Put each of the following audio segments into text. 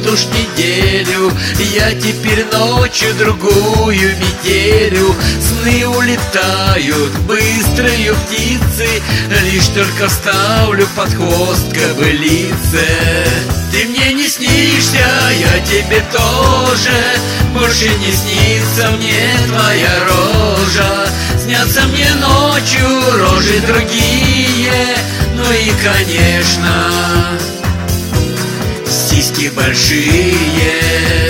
уж неделю. Я теперь ночью другую метелю. Сны улетают быстрою птицы, лишь только вставлю под хвост кобылице. Ты мне не снишься, я тебе тоже, больше не снится мне твоя рожа. Снятся мне ночью рожи другие, ну и, конечно, сиськи большие.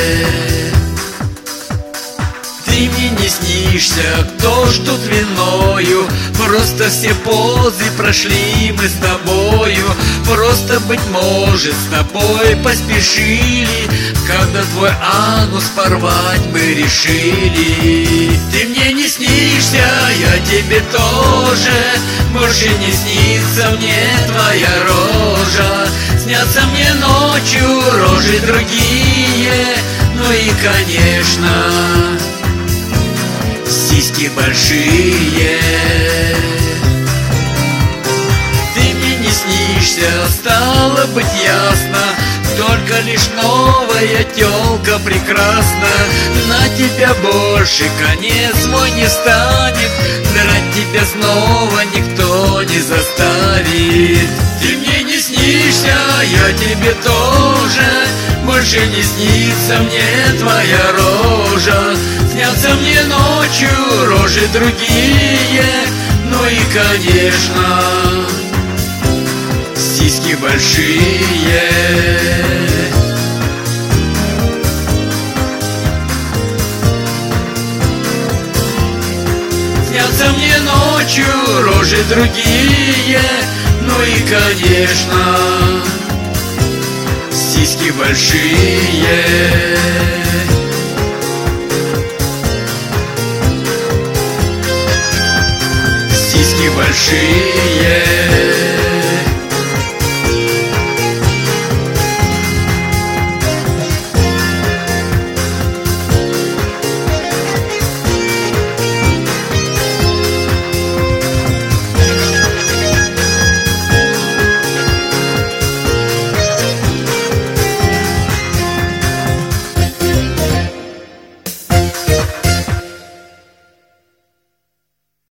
Ты мне не снишься, кто ж тут виною, просто все позы прошли мы с тобою. Просто, быть может, с тобой поспешили, когда твой анус порвать мы решили. Ты мне не снишься, я тебе тоже, больше не снится мне твоя рожа. Снятся мне ночью рожи другие, ну и, конечно, сиськи большие. Ты мне не снишься, стало быть ясно, только лишь новая тёлка прекрасна. На тебя больше конец мой не станет, драть тебя снова никто не заставит. Ты мне не снишься, я тебе тоже, больше не снится мне твоя рожа. Снятся мне ночью рожи другие, ну и, конечно, сиськи большие. Снятся мне ночью рожи другие, ну и, конечно, сиськи большие. Сиськи большие.